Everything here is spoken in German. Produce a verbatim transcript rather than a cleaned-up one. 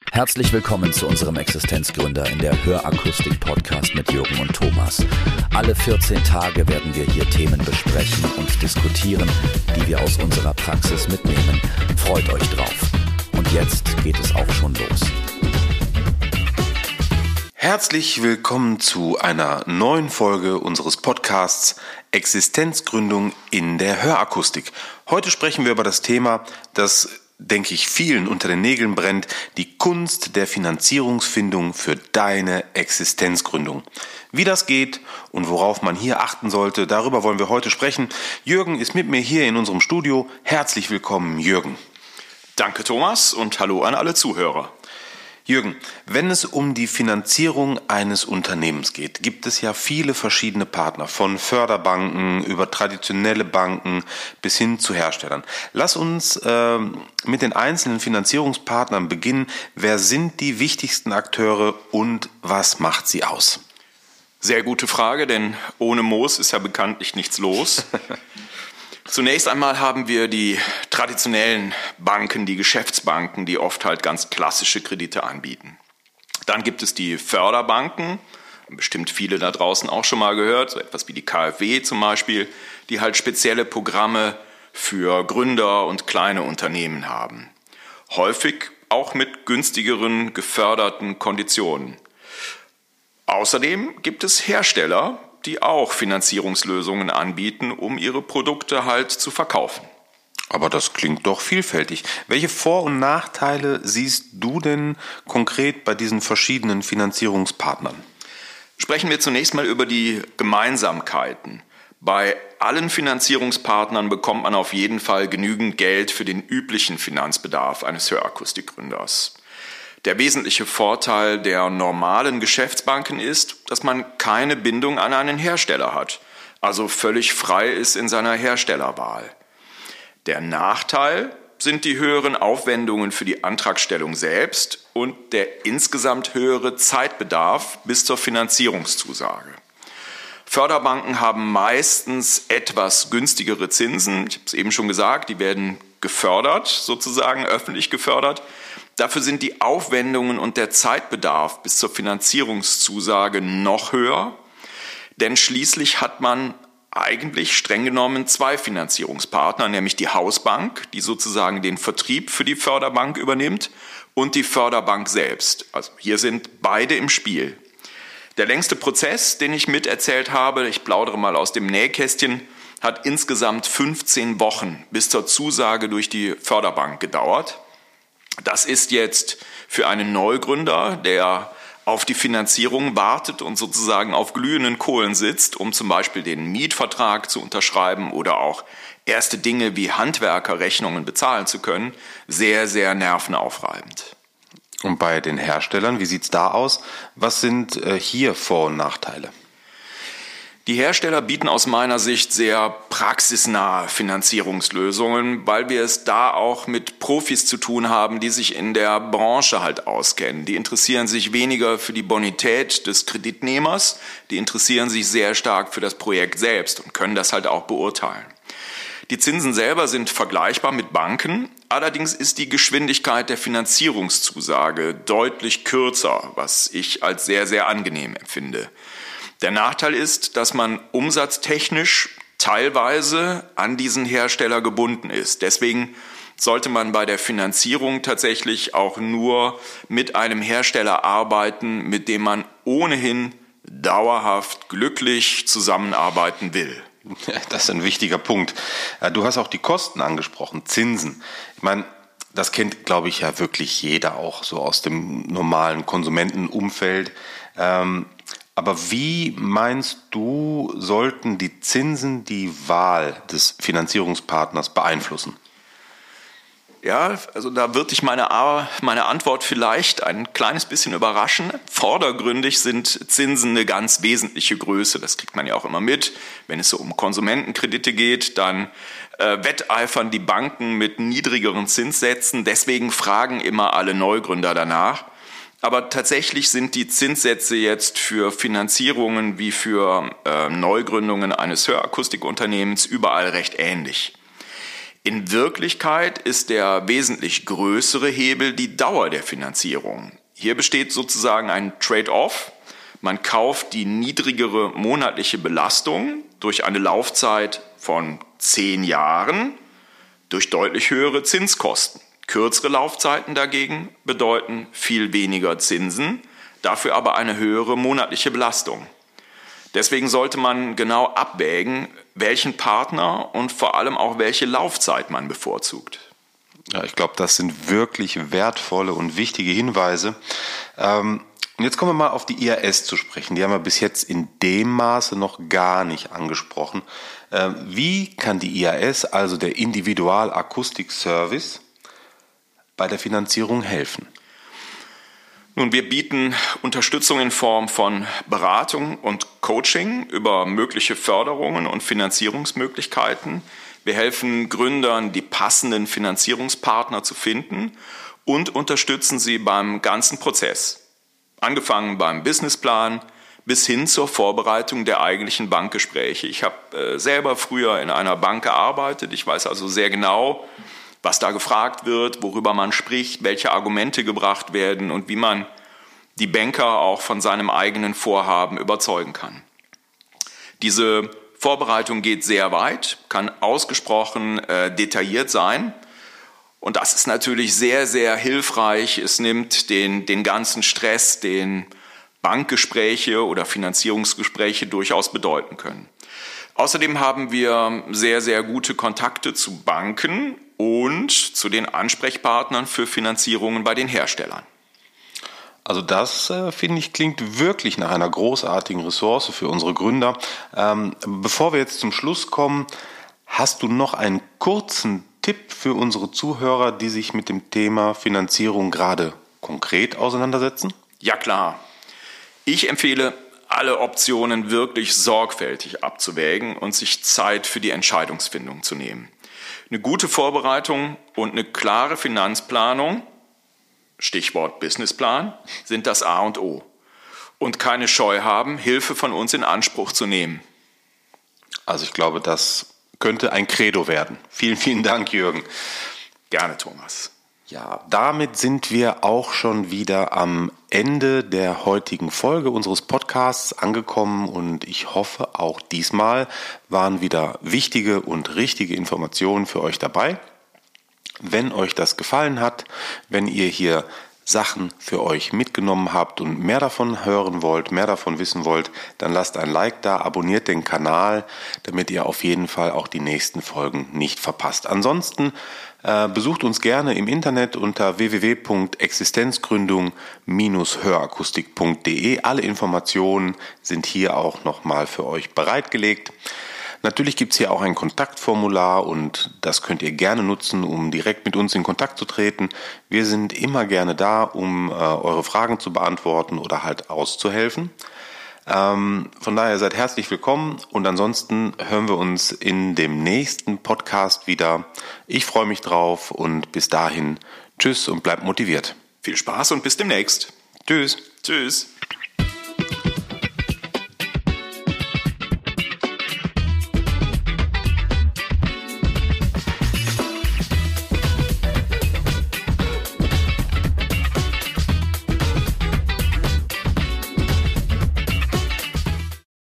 Herzlich willkommen zu unserem Existenzgründer in der Hörakustik-Podcast mit Jürgen und Thomas. Alle vierzehn Tage werden wir hier Themen besprechen und diskutieren, die wir aus unserer Praxis mitnehmen. Freut euch drauf. Und jetzt geht es auch schon los. Herzlich willkommen zu einer neuen Folge unseres Podcasts Existenzgründung in der Hörakustik. Heute sprechen wir über das Thema, das, denke ich, vielen unter den Nägeln brennt, die Kunst der Finanzierungsfindung für deine Existenzgründung. Wie das geht und worauf man hier achten sollte, darüber wollen wir heute sprechen. Jürgen ist mit mir hier in unserem Studio. Herzlich willkommen, Jürgen. Danke, Thomas, und hallo an alle Zuhörer. Jürgen, wenn es um die Finanzierung eines Unternehmens geht, gibt es ja viele verschiedene Partner, von Förderbanken über traditionelle Banken bis hin zu Herstellern. Lass uns äh, mit den einzelnen Finanzierungspartnern beginnen. Wer sind die wichtigsten Akteure und was macht sie aus? Sehr gute Frage, denn ohne Moos ist ja bekanntlich nichts los. Zunächst einmal haben wir die traditionellen Banken, die Geschäftsbanken, die oft halt ganz klassische Kredite anbieten. Dann gibt es die Förderbanken, bestimmt viele da draußen auch schon mal gehört, so etwas wie die KfW zum Beispiel, die halt spezielle Programme für Gründer und kleine Unternehmen haben. Häufig auch mit günstigeren geförderten Konditionen. Außerdem gibt es Hersteller, die auch Finanzierungslösungen anbieten, um ihre Produkte halt zu verkaufen. Aber das klingt doch vielfältig. Welche Vor- und Nachteile siehst du denn konkret bei diesen verschiedenen Finanzierungspartnern? Sprechen wir zunächst mal über die Gemeinsamkeiten. Bei allen Finanzierungspartnern bekommt man auf jeden Fall genügend Geld für den üblichen Finanzbedarf eines Hörakustikgründers. Der wesentliche Vorteil der normalen Geschäftsbanken ist, dass man keine Bindung an einen Hersteller hat, also völlig frei ist in seiner Herstellerwahl. Der Nachteil sind die höheren Aufwendungen für die Antragstellung selbst und der insgesamt höhere Zeitbedarf bis zur Finanzierungszusage. Förderbanken haben meistens etwas günstigere Zinsen. Ich habe es eben schon gesagt, die werden gefördert, sozusagen öffentlich gefördert. Dafür sind die Aufwendungen und der Zeitbedarf bis zur Finanzierungszusage noch höher, denn schließlich hat man eigentlich streng genommen zwei Finanzierungspartner, nämlich die Hausbank, die sozusagen den Vertrieb für die Förderbank übernimmt, und die Förderbank selbst. Also hier sind beide im Spiel. Der längste Prozess, den ich miterzählt habe, ich plaudere mal aus dem Nähkästchen, hat insgesamt fünfzehn Wochen bis zur Zusage durch die Förderbank gedauert. Das ist jetzt für einen Neugründer, der auf die Finanzierung wartet und sozusagen auf glühenden Kohlen sitzt, um zum Beispiel den Mietvertrag zu unterschreiben oder auch erste Dinge wie Handwerkerrechnungen bezahlen zu können, sehr, sehr nervenaufreibend. Und bei den Herstellern, wie sieht's da aus? Was sind äh, hier Vor- und Nachteile? Die Hersteller bieten aus meiner Sicht sehr praxisnahe Finanzierungslösungen, weil wir es da auch mit Profis zu tun haben, die sich in der Branche halt auskennen. Die interessieren sich weniger für die Bonität des Kreditnehmers, die interessieren sich sehr stark für das Projekt selbst und können das halt auch beurteilen. Die Zinsen selber sind vergleichbar mit Banken, allerdings ist die Geschwindigkeit der Finanzierungszusage deutlich kürzer, was ich als sehr, sehr angenehm empfinde. Der Nachteil ist, dass man umsatztechnisch teilweise an diesen Hersteller gebunden ist. Deswegen sollte man bei der Finanzierung tatsächlich auch nur mit einem Hersteller arbeiten, mit dem man ohnehin dauerhaft glücklich zusammenarbeiten will. Das ist ein wichtiger Punkt. Du hast auch die Kosten angesprochen, Zinsen. Ich meine, das kennt, glaube ich, ja wirklich jeder auch so aus dem normalen Konsumentenumfeld. Ähm, Aber wie meinst du, sollten die Zinsen die Wahl des Finanzierungspartners beeinflussen? Ja, also da wird dich meine, meine Antwort vielleicht ein kleines bisschen überraschen. Vordergründig sind Zinsen eine ganz wesentliche Größe. Das kriegt man ja auch immer mit. Wenn es so um Konsumentenkredite geht, dann äh, wetteifern die Banken mit niedrigeren Zinssätzen. Deswegen fragen immer alle Neugründer danach. Aber tatsächlich sind die Zinssätze jetzt für Finanzierungen wie für äh, Neugründungen eines Hörakustikunternehmens überall recht ähnlich. In Wirklichkeit ist der wesentlich größere Hebel die Dauer der Finanzierung. Hier besteht sozusagen ein Trade-off. Man kauft die niedrigere monatliche Belastung durch eine Laufzeit von zehn Jahren durch deutlich höhere Zinskosten. Kürzere Laufzeiten dagegen bedeuten viel weniger Zinsen, dafür aber eine höhere monatliche Belastung. Deswegen sollte man genau abwägen, welchen Partner und vor allem auch welche Laufzeit man bevorzugt. Ja, ich glaube, das sind wirklich wertvolle und wichtige Hinweise. Ähm, und jetzt kommen wir mal auf die I A S zu sprechen. Die haben wir bis jetzt in dem Maße noch gar nicht angesprochen. Ähm, wie kann die I A S, also der Individualakustik-Service, bei der Finanzierung helfen? Nun, wir bieten Unterstützung in Form von Beratung und Coaching über mögliche Förderungen und Finanzierungsmöglichkeiten. Wir helfen Gründern, die passenden Finanzierungspartner zu finden und unterstützen sie beim ganzen Prozess. Angefangen beim Businessplan bis hin zur Vorbereitung der eigentlichen Bankgespräche. Ich habe äh, selber früher in einer Bank gearbeitet. Ich weiß also sehr genau, was da gefragt wird, worüber man spricht, welche Argumente gebracht werden und wie man die Banker auch von seinem eigenen Vorhaben überzeugen kann. Diese Vorbereitung geht sehr weit, kann ausgesprochen äh, detailliert sein und das ist natürlich sehr, sehr hilfreich. Es nimmt den, den ganzen Stress, den Bankgespräche oder Finanzierungsgespräche durchaus bedeuten können. Außerdem haben wir sehr, sehr gute Kontakte zu Banken und zu den Ansprechpartnern für Finanzierungen bei den Herstellern. Also das, äh, finde ich, klingt wirklich nach einer großartigen Ressource für unsere Gründer. Ähm, bevor wir jetzt zum Schluss kommen, hast du noch einen kurzen Tipp für unsere Zuhörer, die sich mit dem Thema Finanzierung gerade konkret auseinandersetzen? Ja klar. Ich empfehle, alle Optionen wirklich sorgfältig abzuwägen und sich Zeit für die Entscheidungsfindung zu nehmen. Eine gute Vorbereitung und eine klare Finanzplanung, Stichwort Businessplan, sind das A und O. Und keine Scheu haben, Hilfe von uns in Anspruch zu nehmen. Also ich glaube, das könnte ein Credo werden. Vielen, vielen Dank, Jürgen. Gerne, Thomas. Ja, damit sind wir auch schon wieder am Ende der heutigen Folge unseres Podcasts angekommen und ich hoffe, auch diesmal waren wieder wichtige und richtige Informationen für euch dabei. Wenn euch das gefallen hat, wenn ihr hier Sachen für euch mitgenommen habt und mehr davon hören wollt, mehr davon wissen wollt, dann lasst ein Like da, abonniert den Kanal, damit ihr auf jeden Fall auch die nächsten Folgen nicht verpasst. Ansonsten äh, besucht uns gerne im Internet unter w w w punkt existenzgründung Bindestrich hörakustik punkt de. Alle Informationen sind hier auch nochmal für euch bereitgelegt. Natürlich gibt es hier auch ein Kontaktformular und das könnt ihr gerne nutzen, um direkt mit uns in Kontakt zu treten. Wir sind immer gerne da, um äh, eure Fragen zu beantworten oder halt auszuhelfen. Ähm, von daher seid herzlich willkommen und ansonsten hören wir uns in dem nächsten Podcast wieder. Ich freue mich drauf und bis dahin, tschüss und bleibt motiviert. Viel Spaß und bis demnächst. Tschüss. Tschüss.